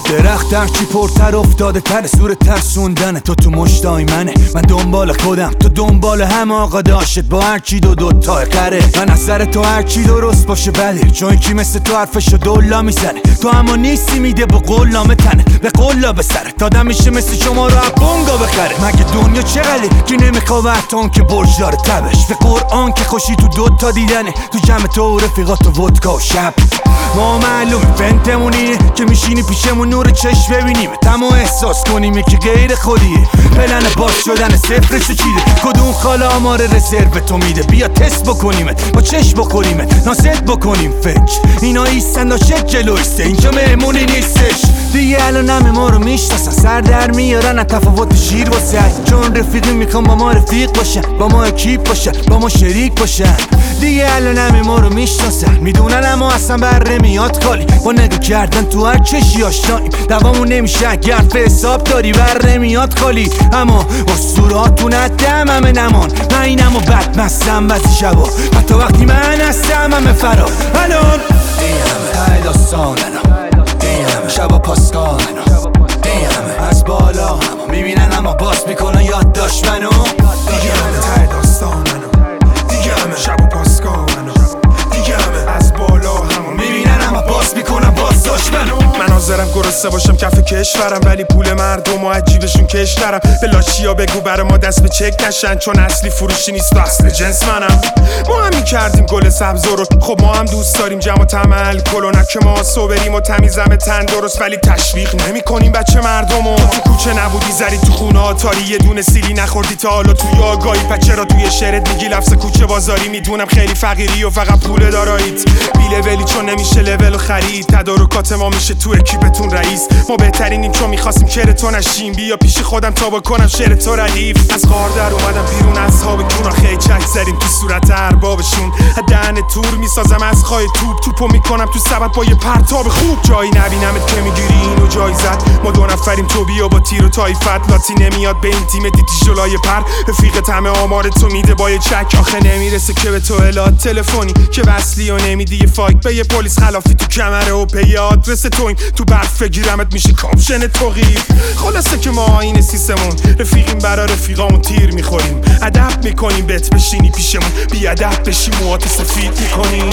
درخت هرچی پرتر افتاده تر سور ترسوندنه. تو مشتای منه، من دنبال خودم، تو دنبال هم. آقا داشت با هرچی دو تا قره. من از سر تو هرچی درست باشه بده، چون کی مثل تو حرفشو دولا میزنه. تو اما نیستی میده با قولامه تنه، به قولا به سره دادم میشه مثل شما رو بونگا بخره. مگه دنیا چقدره که نمیخواه وقتان که برج داره تبش. به قرآن که خوشی تو دوتا دیدنه، تو جمع تو و رفیقات و ودکا و شب. ما معلومه فنتمونیه که میشینی پیشمون نور چشم ببینیم تمام احساس کنیم که غیر خودیه. پلن باز شدن صفرشو چیده، کدوم خاله آمار رزرو تو میده. بیا تست بکنیمت، با چشم بخوریمت، ناست بکنیم فکر. اینا ایستن داشت جلویسته، اینجا مهمونی نیستش دیگه. الان همه ما رو میشناسن، سر در میارن از تفاوت شیر واسه. چون رفیقی میخوام با ما رفیق باشن، با ما اکیپ باشن، با ما شریک باشن دیگه. الان همه ما رو میشناسن، میدونن اما اصلا بر نمیاد خالی. با نگاه کردن تو هر چشی آشناییم، دوامون نمیشه اگر به حساب داری بر نمیاد خالی. اما اسطوراتون دم همه نمان، من اینم و بد مستم بعضی شبا، حتی وقتی من هستم همه فرار. الان این همه های داستاننا، این همه شبا پاسکاننا، این همه از بالا همه میبینن اما باز میکنن یادداشت منو. دیگه همه های داستاننا، دیگه همه شبا پاسکاننا، دیگه همه از بالا همه میبینن اما باز میکنن بازداشت منو. من حاضرم گرسنه باشم کف کشورم، ولی پول مردم و عجیبشون کشترم. به لاشیا بگو برا ما دست به چک نشن، چون اصلی فروشی نیست و اصل جنس منم. ما هم میکردیم گل سبز رو، خب ما هم دوست داریم جمع و تمل کلو. نه که ما صبریم و تمیزم تن درست، ولی تشویق نمی کنیم بچه مردمو. تو کوچه نبودی زری تو خونه آتاری، یه دونه سیلی نخوردی تا حالا توی آگاهی. پچه را توی شعرت میگی لفظ کوچه بازاری. میدونم خیلی فقیری و فقط پول دارایید، بیلولی چون نمیشه لول خرید. تدارکات ما میشه تو اکیپتون رئیس، ما بهترینیم چون میخواستیم کر تو نشیم. بیا پیش خودم تا بکنم شعر تو ردیف. از غار در اومدم بیرون اصحاب کونا، خیلی چک زدیم تو صورت اربابشون. دهن تور میسازم از خای توپو میکنم تو سبد با یه پرتاب خوب. جایی نبینمت که میگیری اینو جایزت، ما دو نفریم تو بیا با تیر و تایفت. لاتی نمیاد به این تیم دیتی جلای پر، رفیقت همه آمار تو میده با یه چک. آخه نمیرسه که به تو اطلاعات تلفنی که وصلی و نمیدی یه فایک به یه پلیس خلافی تو کمره و پی آدرس تویم. تو برف بگیرمت میشی کاپشن توقیف. خلاصه که ما این سیستمون رفیقیم، برا رفیقامون تیر میخوریم. ادب میکنیم بهت بشینی پیشمون، بی ادب بشی موهات سفید میکنیم.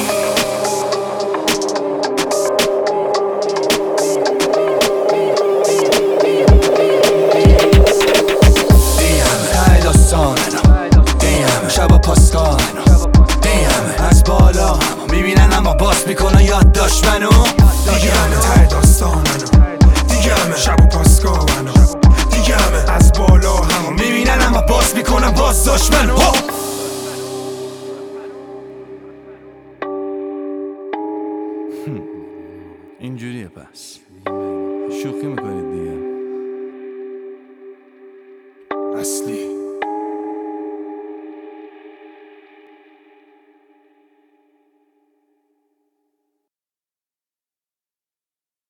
شبا پاسکاننا، این همه از بالا همه میبینن اما باز میکنن یادداشت منو. دیگه همه ته داستاننا، دیگه همه شبا پاسکاننا، دیگه همه از بالا همه میبینن اما باز میکنن بازداشت منو.